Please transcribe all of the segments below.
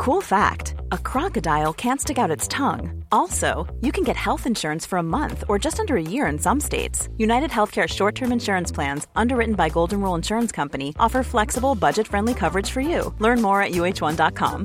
Cool fact, a crocodile can't stick out its tongue. Also, you can get health insurance for a month or just under a year in some states. United Healthcare short-term insurance plans, underwritten by Golden Rule Insurance Company, offer flexible, budget-friendly coverage for you. Learn more at uh1.com.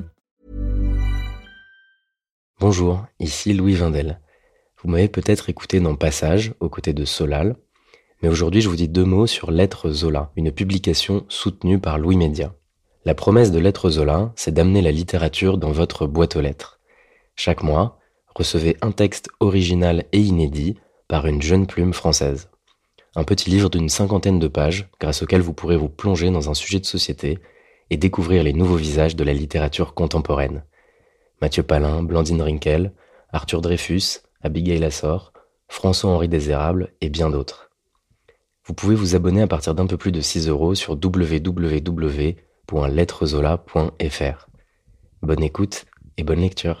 Bonjour, ici Louis Vindel. Vous m'avez peut-être écouté dans Passage, aux côtés de Solal, mais aujourd'hui je vous dis 2 mots sur Lettres Zola, une publication soutenue par Louis Média. La promesse de Lettres Zola, c'est d'amener la littérature dans votre boîte aux lettres. Chaque mois, recevez un texte original et inédit par une jeune plume française. Un petit livre d'une 50aine de pages, grâce auquel vous pourrez vous plonger dans un sujet de société et découvrir les nouveaux visages de la littérature contemporaine. Mathieu Palin, Blandine Rinkel, Arthur Dreyfus, Abigail Assor, François-Henri Désérable et bien d'autres. Vous pouvez vous abonner à partir d'un peu plus de 6 € sur www.lettreszola.fr. Bonne écoute et bonne lecture.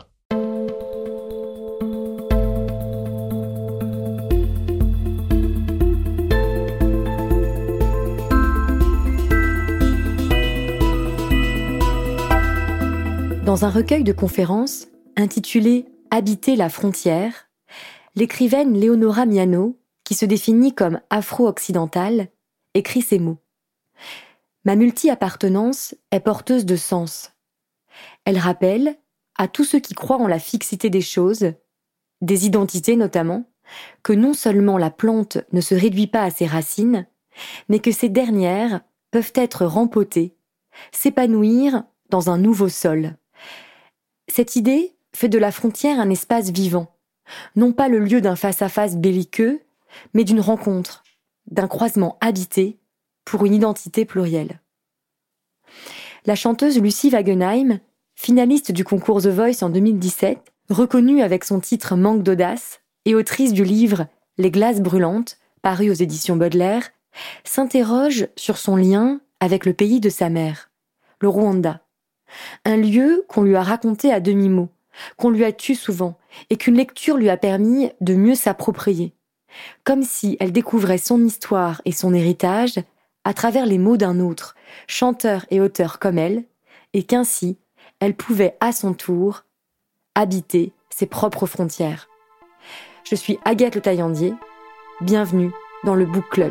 Dans un recueil de conférences intitulé « Habiter la frontière », l'écrivaine Leonora Miano, qui se définit comme afro-occidentale, écrit ces mots. « Ma multi-appartenance est porteuse de sens. Elle rappelle, à tous ceux qui croient en la fixité des choses, des identités notamment, que non seulement la plante ne se réduit pas à ses racines, mais que ces dernières peuvent être rempotées, s'épanouir dans un nouveau sol. Cette idée fait de la frontière un espace vivant, non pas le lieu d'un face-à-face belliqueux, mais d'une rencontre, d'un croisement habité pour une identité plurielle. La chanteuse Lucie Wagenheim, finaliste du concours The Voice en 2017, reconnue avec son titre Manque d'audace et autrice du livre Les glaces brûlantes, paru aux éditions Baudelaire, s'interroge sur son lien avec le pays de sa mère, le Rwanda. Un lieu qu'on lui a raconté à demi-mot, qu'on lui a tué souvent et qu'une lecture lui a permis de mieux s'approprier. Comme si elle découvrait son histoire et son héritage à travers les mots d'un autre, chanteur et auteur comme elle, et qu'ainsi, elle pouvait à son tour habiter ses propres frontières. Je suis Agathe Le Taillandier, bienvenue dans le Book Club.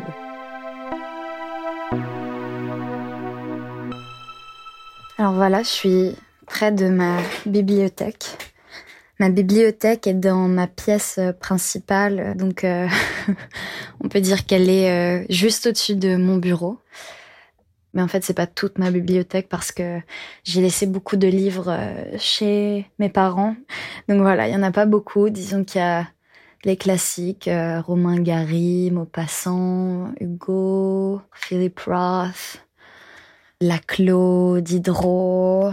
Alors voilà, je suis près de ma bibliothèque. Ma bibliothèque est dans ma pièce principale, donc on peut dire qu'elle est juste au-dessus de mon bureau. Mais en fait, c'est pas toute ma bibliothèque parce que j'ai laissé beaucoup de livres chez mes parents. Donc voilà, il y en a pas beaucoup. Disons qu'il y a les classiques, Romain Gary, Maupassant, Hugo, Philip Roth, Laclos, Diderot.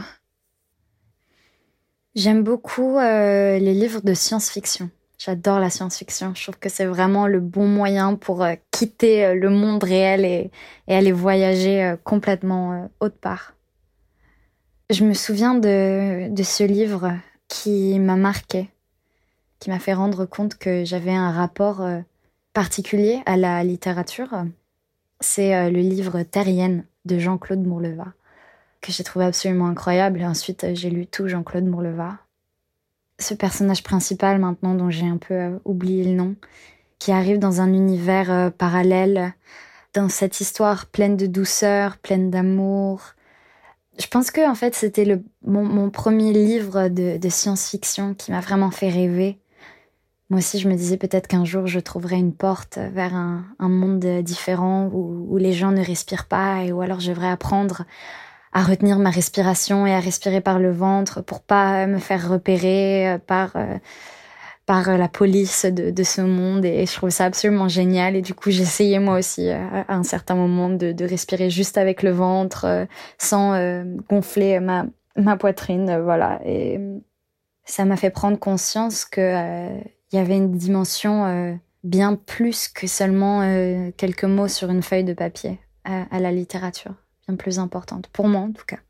J'aime beaucoup les livres de science-fiction. J'adore la science-fiction. Je trouve que c'est vraiment le bon moyen pour quitter le monde réel et aller voyager complètement autre part. Je me souviens de ce livre qui m'a marquée, qui m'a fait rendre compte que j'avais un rapport particulier à la littérature. C'est le livre Terrienne de Jean-Claude Mourleva, que j'ai trouvé absolument incroyable. Et ensuite, j'ai lu tout Jean-Claude Mourleva. Ce personnage principal, maintenant, dont j'ai un peu oublié le nom, qui arrive dans un univers parallèle, dans cette histoire pleine de douceur, pleine d'amour. Je pense que, en fait, c'était mon premier livre de science-fiction qui m'a vraiment fait rêver. Moi aussi, je me disais peut-être qu'un jour, je trouverais une porte vers un monde différent où les gens ne respirent pas ou alors je devrais apprendre à retenir ma respiration et à respirer par le ventre pour pas me faire repérer par la police de ce monde. Et je trouve ça absolument génial. Et du coup, j'essayais moi aussi à un certain moment de respirer juste avec le ventre sans gonfler ma poitrine. Voilà. Et ça m'a fait prendre conscience que il y avait une dimension bien plus que seulement quelques mots sur une feuille de papier à la littérature, bien plus importante, pour moi en tout cas.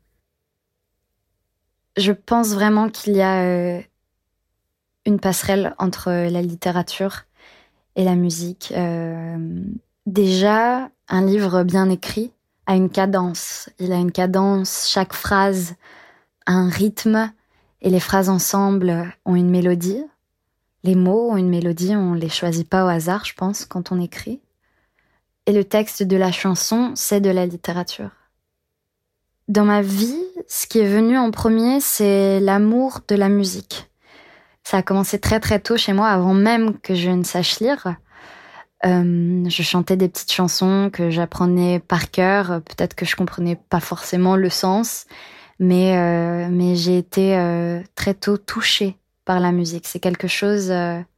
Je pense vraiment qu'il y a une passerelle entre la littérature et la musique. Déjà, un livre bien écrit a une cadence. Il a une cadence, chaque phrase un rythme et les phrases ensemble ont une mélodie. Les mots ont une mélodie, on les choisit pas au hasard, je pense, quand on écrit. Et le texte de la chanson, c'est de la littérature. Dans ma vie, ce qui est venu en premier, c'est l'amour de la musique. Ça a commencé très très tôt chez moi, avant même que je ne sache lire. Je chantais des petites chansons que j'apprenais par cœur. Peut-être que je comprenais pas forcément le sens, mais j'ai été très tôt touchée par la musique. C'est quelque chose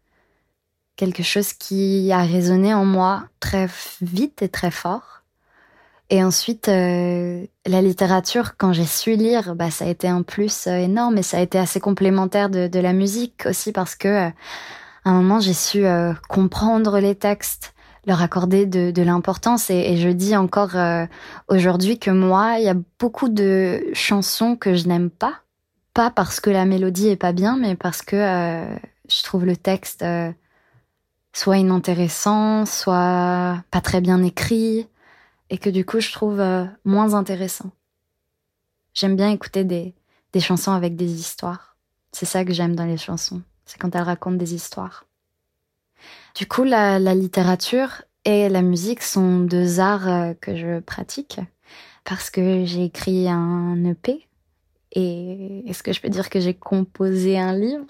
qui a résonné en moi très vite et très fort. Et ensuite, la littérature, quand j'ai su lire, ça a été un plus énorme, et ça a été assez complémentaire de la musique aussi, parce que à un moment, j'ai su comprendre les textes, leur accorder de l'importance, et je dis encore aujourd'hui que moi, il y a beaucoup de chansons que je n'aime pas parce que la mélodie est pas bien, mais parce que je trouve le texte soit inintéressant, soit pas très bien écrit, et que du coup, je trouve moins intéressant. J'aime bien écouter des chansons avec des histoires. C'est ça que j'aime dans les chansons. C'est quand elles racontent des histoires. Du coup, la littérature et la musique sont deux arts que je pratique, parce que j'ai écrit un EP. Et est-ce que je peux dire que j'ai composé un livre?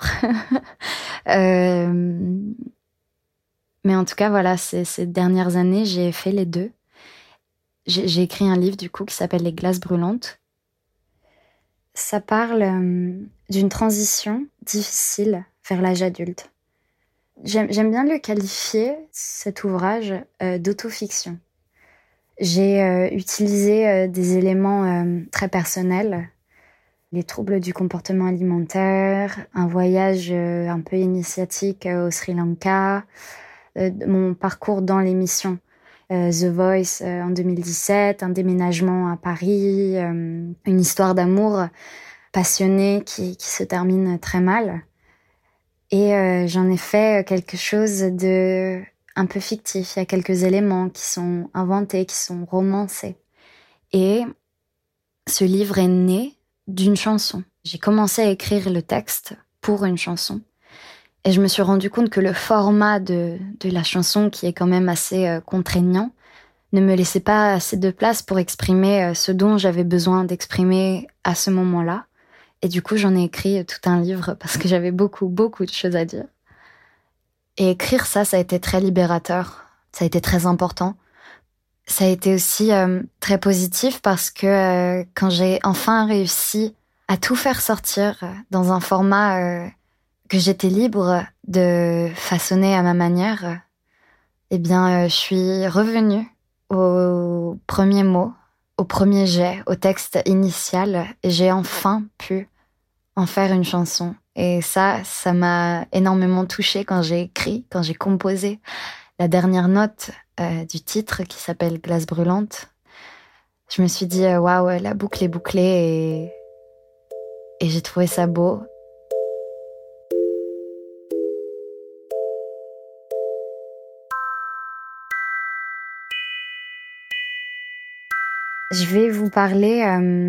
Mais en tout cas, voilà, ces dernières années, j'ai fait les deux. J'ai écrit un livre, du coup, qui s'appelle Les glaces brûlantes. Ça parle d'une transition difficile vers l'âge adulte. J'aime bien le qualifier, cet ouvrage, d'autofiction. J'ai utilisé des éléments très personnels, les troubles du comportement alimentaire, un voyage un peu initiatique au Sri Lanka, mon parcours dans l'émission The Voice en 2017, un déménagement à Paris, une histoire d'amour passionnée qui se termine très mal. Et j'en ai fait quelque chose de un peu fictif. Il y a quelques éléments qui sont inventés, qui sont romancés. Et ce livre est né d'une chanson. J'ai commencé à écrire le texte pour une chanson. Et je me suis rendu compte que le format de la chanson, qui est quand même assez contraignant, ne me laissait pas assez de place pour exprimer ce dont j'avais besoin d'exprimer à ce moment-là. Et du coup, j'en ai écrit tout un livre parce que j'avais beaucoup, beaucoup de choses à dire. Et écrire ça a été très libérateur. Ça a été très important. Ça a été aussi très positif parce que quand j'ai enfin réussi à tout faire sortir dans un format que j'étais libre de façonner à ma manière, eh bien, je suis revenue au premier mot, au premier jet, au texte initial, et j'ai enfin pu en faire une chanson. Et ça m'a énormément touchée quand j'ai écrit, quand j'ai composé la dernière note du titre qui s'appelle Glace brûlante. Je me suis dit, waouh, la boucle est bouclée, et j'ai trouvé ça beau. Je vais vous parler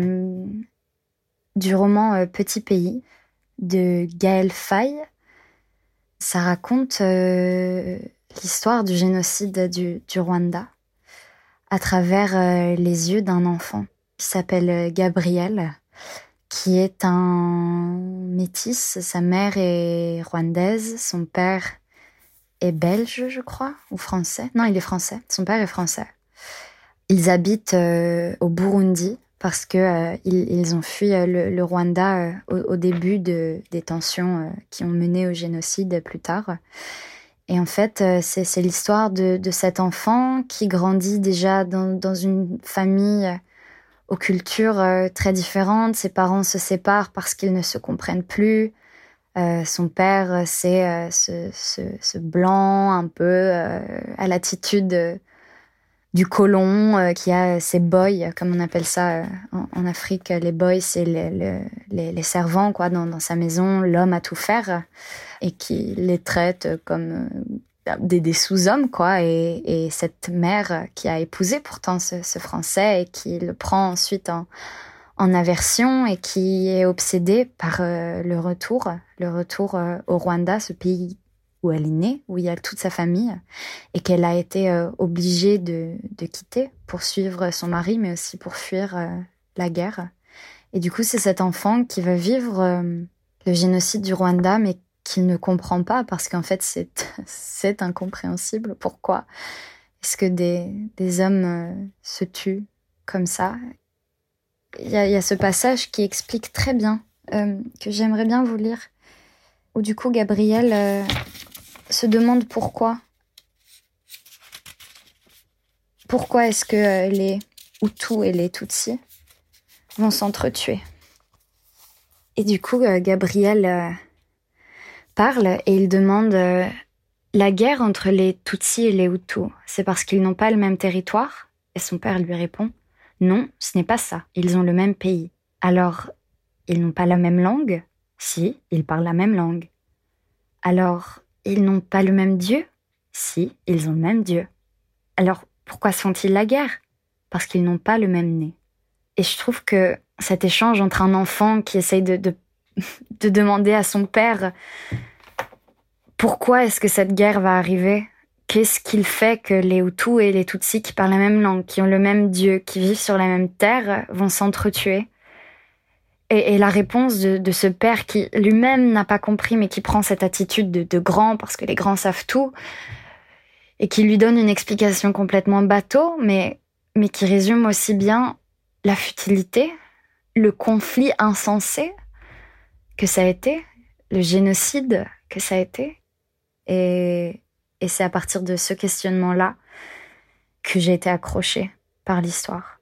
du roman Petit pays de Gaël Faye. Ça raconte l'histoire du génocide du Rwanda à travers les yeux d'un enfant qui s'appelle Gabriel, qui est un métis. Sa mère est rwandaise, son père est belge, je crois, ou français. Non, il est français. Son père est français. Ils habitent au Burundi parce que ils ont fui le Rwanda au début des tensions qui ont mené au génocide plus tard. Et en fait, c'est l'histoire de cet enfant qui grandit déjà dans une famille aux cultures très différentes. Ses parents se séparent parce qu'ils ne se comprennent plus. Son père, c'est ce blanc un peu à l'attitude du colon qui a ses boys, comme on appelle ça en Afrique. Les boys, c'est les servants quoi, dans sa maison, l'homme à tout faire, et qui les traite comme des sous-hommes, quoi. Et cette mère qui a épousé pourtant ce Français et qui le prend ensuite en aversion et qui est obsédée par le retour au Rwanda, ce pays où elle est née, où il y a toute sa famille, et qu'elle a été obligée de quitter pour suivre son mari, mais aussi pour fuir la guerre. Et du coup, c'est cet enfant qui va vivre le génocide du Rwanda, mais qu'il ne comprend pas, parce qu'en fait, c'est incompréhensible. Pourquoi est-ce que des hommes se tuent comme ça? Il y a ce passage qui explique très bien, que j'aimerais bien vous lire, où du coup, Gabrielle se demande pourquoi. Pourquoi est-ce que les Hutus et les Tutsis vont s'entretuer? Et du coup, Gabrielle parle et il demande la guerre entre les Tutsis et les Hutus, c'est parce qu'ils n'ont pas le même territoire? Et son père lui répond non, ce n'est pas ça, ils ont le même pays. Alors, ils n'ont pas la même langue? Si, ils parlent la même langue. Alors, ils n'ont pas le même Dieu? Si, ils ont le même Dieu. Alors, pourquoi se font-ils la guerre? Parce qu'ils n'ont pas le même nez. Et je trouve que cet échange entre un enfant qui essaye de demander à son père pourquoi est-ce que cette guerre va arriver? Qu'est-ce qu'il fait que les Hutus et les Tutsis qui parlent la même langue, qui ont le même Dieu, qui vivent sur la même terre, vont s'entretuer? Et la réponse de ce père qui lui-même n'a pas compris, mais qui prend cette attitude de grand, parce que les grands savent tout, et qui lui donne une explication complètement bateau, mais qui résume aussi bien la futilité, le conflit insensé que ça a été, le génocide que ça a été. Et c'est à partir de ce questionnement-là que j'ai été accrochée par l'histoire.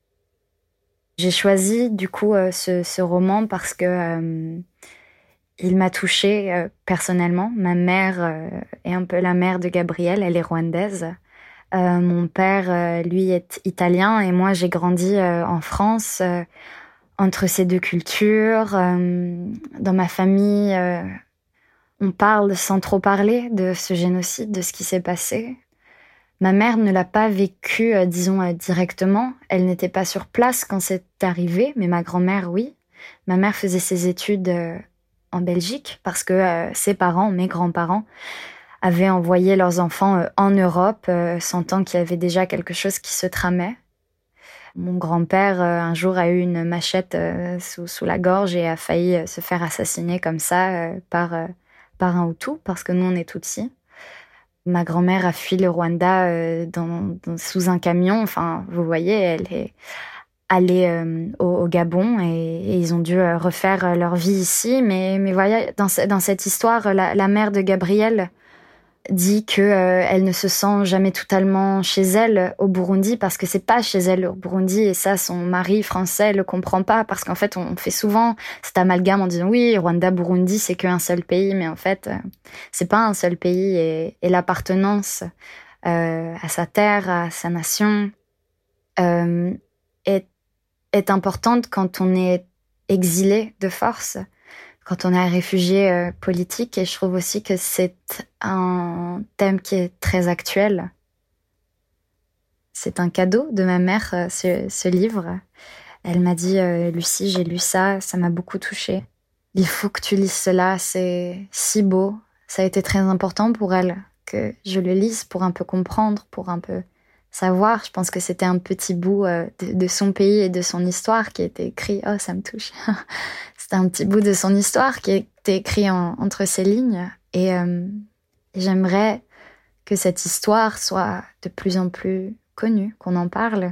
J'ai choisi du coup ce roman parce que il m'a touchée personnellement. Ma mère est un peu la mère de Gabrielle, elle est rwandaise. Mon père, lui, est italien et moi, j'ai grandi en France entre ces deux cultures. Dans ma famille, on parle sans trop parler de ce génocide, de ce qui s'est passé. Ma mère ne l'a pas vécu, directement. Elle n'était pas sur place quand c'est arrivé, mais ma grand-mère, oui. Ma mère faisait ses études en Belgique parce que ses parents, mes grands-parents, avaient envoyé leurs enfants en Europe, sentant qu'il y avait déjà quelque chose qui se tramait. Mon grand-père, un jour, a eu une machette sous la gorge et a failli se faire assassiner comme ça par un Hutu, parce que nous, on est Tutsis. Ma grand-mère a fui le Rwanda sous un camion. Enfin, vous voyez, elle est allée au Gabon et ils ont dû refaire leur vie ici. Mais voyez, dans cette histoire, la mère de Gabrielle dit que elle ne se sent jamais totalement chez elle au Burundi parce que c'est pas chez elle au Burundi, et ça son mari français le comprend pas, parce qu'en fait on fait souvent cet amalgame en disant oui, Rwanda, Burundi, c'est qu'un seul pays, mais en fait c'est pas un seul pays, et l'appartenance à sa terre, à sa nation est importante quand on est exilé de force, quand on est un réfugié politique. Et je trouve aussi que c'est un thème qui est très actuel. C'est un cadeau de ma mère, ce livre. Elle m'a dit « Lucie, j'ai lu ça, ça m'a beaucoup touchée. Il faut que tu lises cela, c'est si beau. » Ça a été très important pour elle que je le lise pour un peu comprendre, pour un peu savoir. Je pense que c'était un petit bout de son pays et de son histoire qui était écrit. Oh, ça me touche. C'était un petit bout de son histoire qui était écrit entre ces lignes. Et j'aimerais que cette histoire soit de plus en plus connue, qu'on en parle.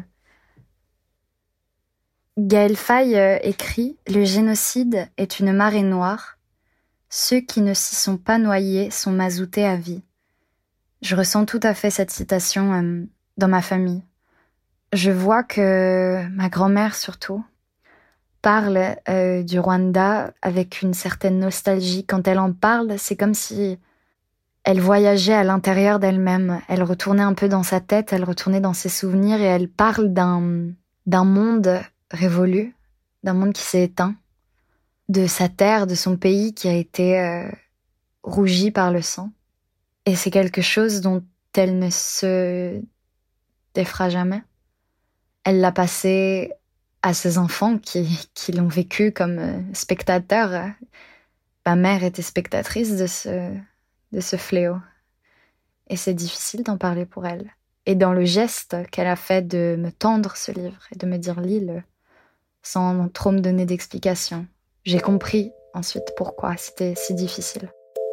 Gaël Faye écrit « Le génocide est une marée noire. Ceux qui ne s'y sont pas noyés sont mazoutés à vie. » Je ressens tout à fait cette citation dans ma famille. Je vois que ma grand-mère, surtout, parle du Rwanda avec une certaine nostalgie. Quand elle en parle, c'est comme si elle voyageait à l'intérieur d'elle-même. Elle retournait un peu dans sa tête, elle retournait dans ses souvenirs, et elle parle d'un monde révolu, d'un monde qui s'est éteint, de sa terre, de son pays qui a été rougi par le sang. Et c'est quelque chose dont elle ne se défera jamais. Elle l'a passé à ces enfants qui l'ont vécu comme spectateurs. Ma mère était spectatrice de ce fléau. Et c'est difficile d'en parler pour elle. Et dans le geste qu'elle a fait de me tendre ce livre et de me dire « lis-le », sans trop me donner d'explications, j'ai compris ensuite pourquoi c'était si difficile.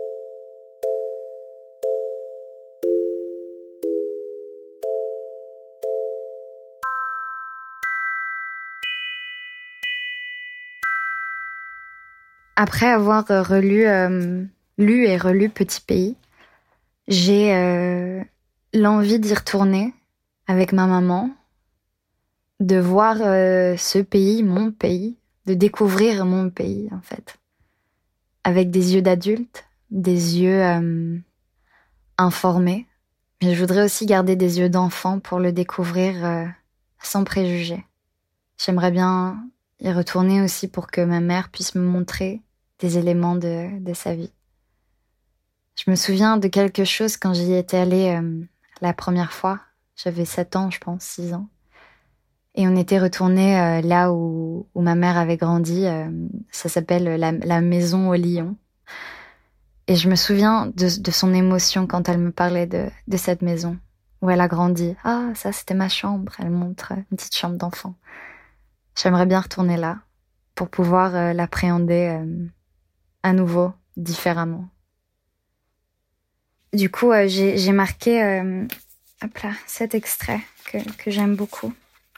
Après avoir lu et relu Petit Pays, j'ai l'envie d'y retourner avec ma maman, de voir ce pays, mon pays, de découvrir mon pays en fait, avec des yeux d'adulte, des yeux informés. Mais je voudrais aussi garder des yeux d'enfant pour le découvrir sans préjugés. J'aimerais bien y retourner aussi pour que ma mère puisse me montrer des éléments de sa vie. Je me souviens de quelque chose quand j'y étais allée la première fois. J'avais 7 ans, je pense, 6 ans. Et on était retourné là où ma mère avait grandi. Ça s'appelle la maison au lion. Et je me souviens de son émotion quand elle me parlait de cette maison où elle a grandi. Ah, ça c'était ma chambre. Elle montre une petite chambre d'enfant. J'aimerais bien retourner là pour pouvoir l'appréhender à nouveau, différemment. Du coup, j'ai marqué cet extrait que j'aime beaucoup.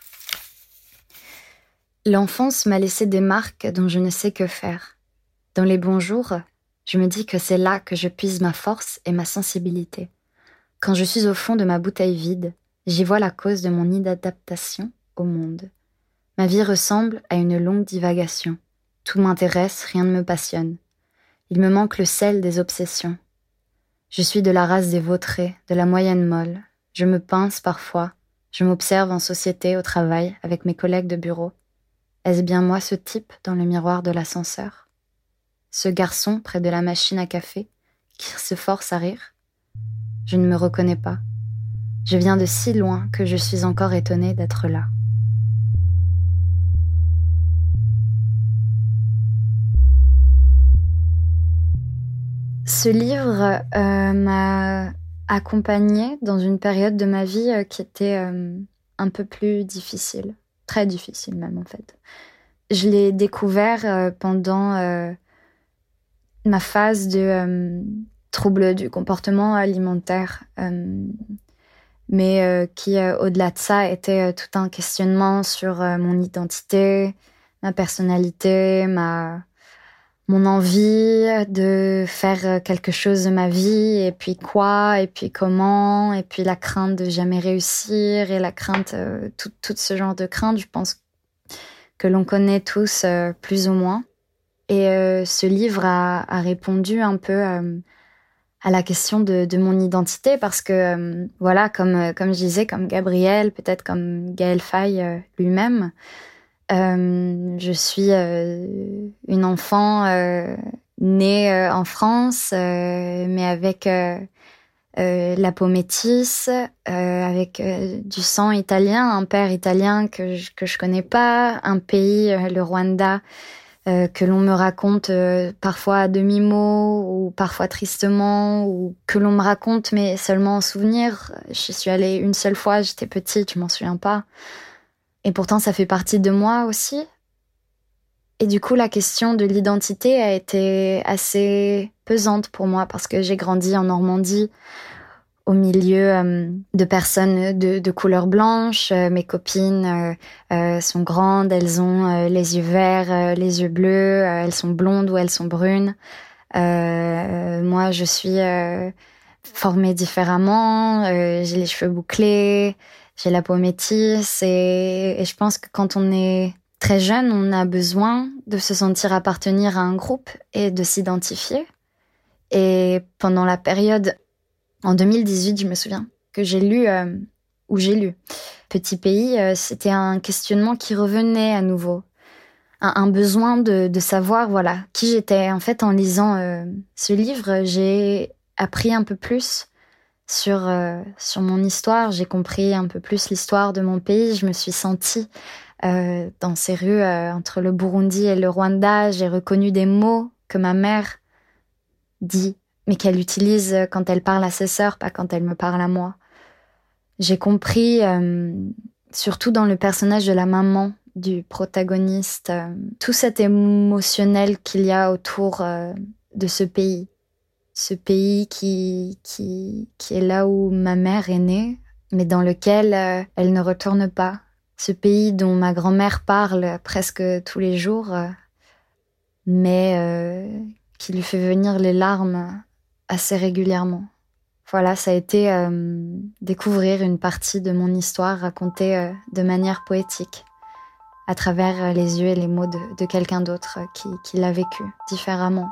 L'enfance m'a laissé des marques dont je ne sais que faire. Dans les bons jours, je me dis que c'est là que je puise ma force et ma sensibilité. Quand je suis au fond de ma bouteille vide, j'y vois la cause de mon inadaptation au monde. Ma vie ressemble à une longue divagation. Tout m'intéresse, rien ne me passionne. Il me manque le sel des obsessions. Je suis de la race des vautrés, de la moyenne molle. Je me pince parfois. Je m'observe en société, au travail, avec mes collègues de bureau. Est-ce bien moi ce type dans le miroir de l'ascenseur? Ce garçon près de la machine à café, qui se force à rire? Je ne me reconnais pas. Je viens de si loin que je suis encore étonnée d'être là. Ce livre m'a accompagnée dans une période de ma vie qui était un peu plus difficile. Très difficile même en fait. Je l'ai découvert pendant ma phase de trouble du comportement alimentaire. Mais qui, au-delà de ça, était tout un questionnement sur mon identité, ma personnalité, mon envie de faire quelque chose de ma vie, et puis quoi, et puis comment, et puis la crainte de jamais réussir, et la crainte, tout ce genre de crainte, je pense que l'on connaît tous plus ou moins. Et ce livre a répondu un peu à la question de mon identité, parce que, voilà, comme je disais, comme Gabriel, peut-être comme Gaël Faye lui-même, je suis une enfant née en France, mais avec la peau métisse, avec du sang italien, un père italien que je connais pas, un pays, le Rwanda, que l'on me raconte parfois à demi-mot ou parfois tristement, ou que l'on me raconte mais seulement en souvenir. Je suis allée une seule fois, j'étais petite, je m'en souviens pas. Et pourtant, ça fait partie de moi aussi. Et du coup, la question de l'identité a été assez pesante pour moi parce que j'ai grandi en Normandie au milieu de personnes de couleur blanche. Mes copines sont grandes, elles ont les yeux verts, les yeux bleus, elles sont blondes ou elles sont brunes. Moi, je suis formée différemment, j'ai les cheveux bouclés, j'ai la peau métisse et je pense que quand on est très jeune, on a besoin de se sentir appartenir à un groupe et de s'identifier. Et pendant la période, en 2018, je me souviens, que j'ai lu Petit Pays, c'était un questionnement qui revenait à nouveau. Un besoin de savoir, voilà, qui j'étais. En fait, en lisant ce livre, j'ai appris un peu plus sur mon histoire. J'ai compris un peu plus l'histoire de mon pays. Je me suis sentie Dans ces rues, entre le Burundi et le Rwanda, j'ai reconnu des mots que ma mère dit, mais qu'elle utilise quand elle parle à ses sœurs, pas quand elle me parle à moi. J'ai compris, surtout dans le personnage de la maman du protagoniste, tout cet émotionnel qu'il y a autour de ce pays. Ce pays qui est là où ma mère est née, mais dans lequel elle ne retourne pas. Ce pays dont ma grand-mère parle presque tous les jours, mais qui lui fait venir les larmes assez régulièrement. Voilà, ça a été découvrir une partie de mon histoire racontée de manière poétique, à travers les yeux et les mots de quelqu'un d'autre qui l'a vécu différemment.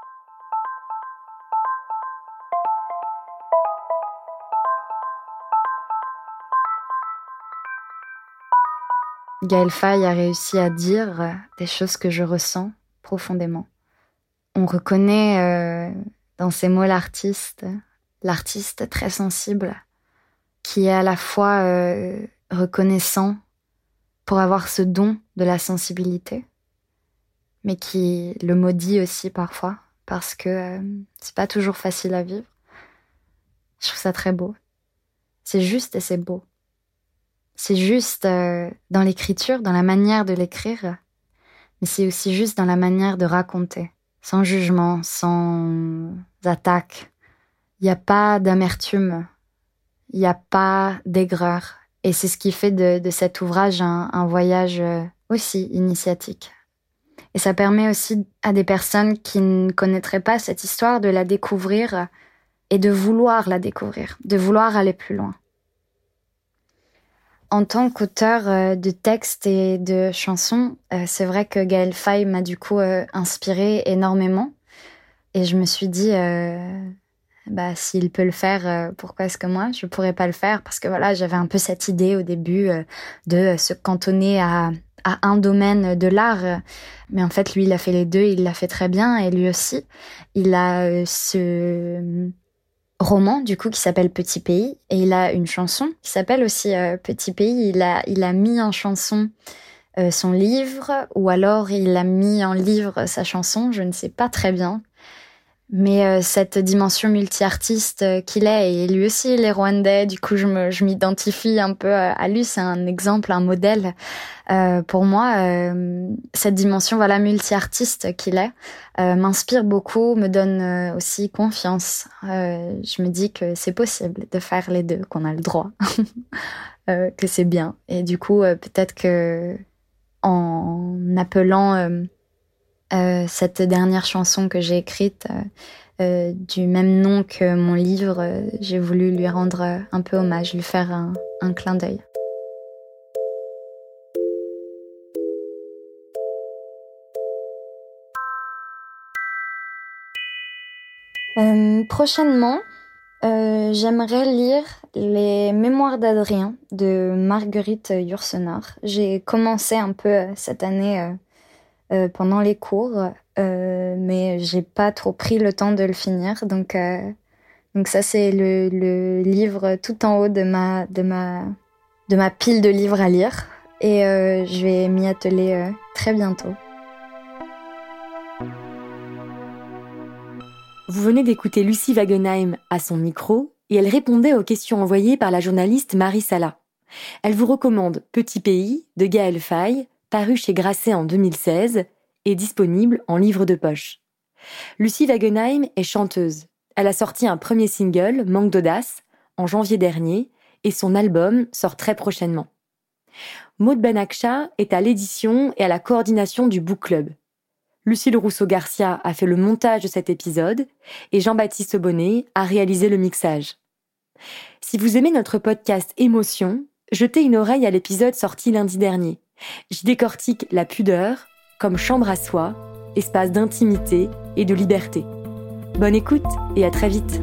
Gaël Faye a réussi à dire des choses que je ressens profondément. On reconnaît dans ses mots l'artiste très sensible, qui est à la fois reconnaissant pour avoir ce don de la sensibilité, mais qui le maudit aussi parfois, parce que c'est pas toujours facile à vivre. Je trouve ça très beau. C'est juste et c'est beau. C'est juste dans l'écriture, dans la manière de l'écrire, mais c'est aussi juste dans la manière de raconter, sans jugement, sans attaque. Il n'y a pas d'amertume, il n'y a pas d'aigreur. Et c'est ce qui fait de cet ouvrage un voyage aussi initiatique. Et ça permet aussi à des personnes qui ne connaîtraient pas cette histoire de la découvrir et de vouloir la découvrir, de vouloir aller plus loin. En tant qu'auteur de textes et de chansons, c'est vrai que Gaël Faye m'a du coup inspirée énormément. Et je me suis dit, s'il peut le faire, pourquoi est-ce que moi, je pourrais pas le faire? Parce que voilà, j'avais un peu cette idée au début de se cantonner à un domaine de l'art. Mais en fait, lui, il a fait les deux, il l'a fait très bien. Et lui aussi, il a ce roman du coup qui s'appelle Petit Pays et il a une chanson qui s'appelle aussi Petit Pays. Il a mis en chanson son livre ou alors il a mis en livre sa chanson, je ne sais pas très bien. Mais cette dimension multi-artiste qu'il est, et lui aussi il est rwandais, du coup je m'identifie un peu à lui, c'est un exemple, un modèle pour moi. Cette dimension multi-artiste qu'il est m'inspire beaucoup, me donne aussi confiance. Je me dis que c'est possible de faire les deux, qu'on a le droit, que c'est bien. Et du coup peut-être que en appelant cette dernière chanson que j'ai écrite du même nom que mon livre, j'ai voulu lui rendre un peu hommage, lui faire un clin d'œil. Prochainement, j'aimerais lire les Mémoires d'Adrien de Marguerite Yourcenar. J'ai commencé un peu cette année pendant les cours, mais j'ai pas trop pris le temps de le finir. Donc ça c'est le livre tout en haut de ma pile de livres à lire, et je vais m'y atteler très bientôt. Vous venez d'écouter Lucie Wagenheim à son micro, et elle répondait aux questions envoyées par la journaliste Marie Sala. Elle vous recommande Petit Pays de Gaël Faye, paru chez Grasset en 2016 et disponible en livre de poche. Lucie Wagenheim est chanteuse. Elle a sorti un premier single, Manque d'audace, en janvier dernier, et son album sort très prochainement. Maud Benakcha est à l'édition et à la coordination du Book Club. Lucille Rousseau-Garcia a fait le montage de cet épisode et Jean-Baptiste Bonnet a réalisé le mixage. Si vous aimez notre podcast Émotion, jetez une oreille à l'épisode sorti lundi dernier. J'y décortique la pudeur comme chambre à soi, espace d'intimité et de liberté. Bonne écoute et à très vite.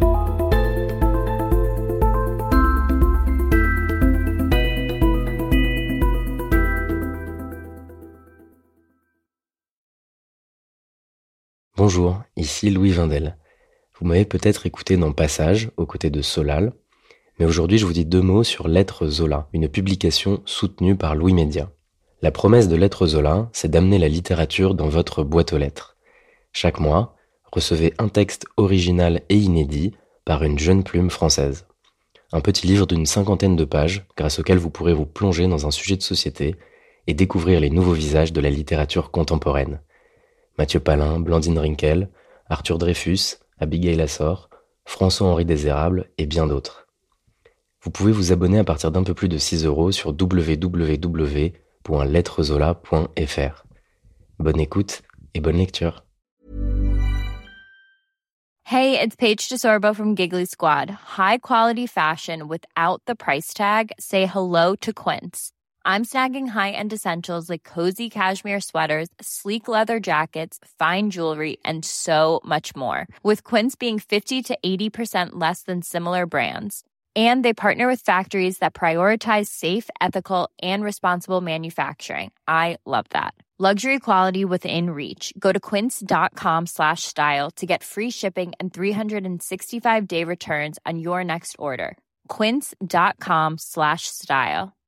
Bonjour, ici Louis Vindel. Vous m'avez peut-être écouté dans Passage, aux côtés de Solal, mais aujourd'hui je vous dis 2 mots sur Lettres Zola, une publication soutenue par Louis Média. La promesse de Lettres Zola, c'est d'amener la littérature dans votre boîte aux lettres. Chaque mois, recevez un texte original et inédit par une jeune plume française. Un petit livre d'une 50aine de pages, grâce auquel vous pourrez vous plonger dans un sujet de société et découvrir les nouveaux visages de la littérature contemporaine. Mathieu Palin, Blandine Rinkel, Arthur Dreyfus, Abigail Assor, François-Henri Désérable et bien d'autres. Vous pouvez vous abonner à partir d'un peu plus de 6 € sur www.lettrezola.fr. Bonne écoute et bonne lecture. Hey, it's Paige DeSorbo from Giggly Squad. High quality fashion without the price tag. Say hello to Quince. I'm snagging high-end essentials like cozy cashmere sweaters, sleek leather jackets, fine jewelry, and so much more. With Quince being 50 to 80% less than similar brands. And they partner with factories that prioritize safe, ethical, and responsible manufacturing. I love that. Luxury quality within reach. Go to quince.com/style to get free shipping and 365-day returns on your next order. Quince.com/style.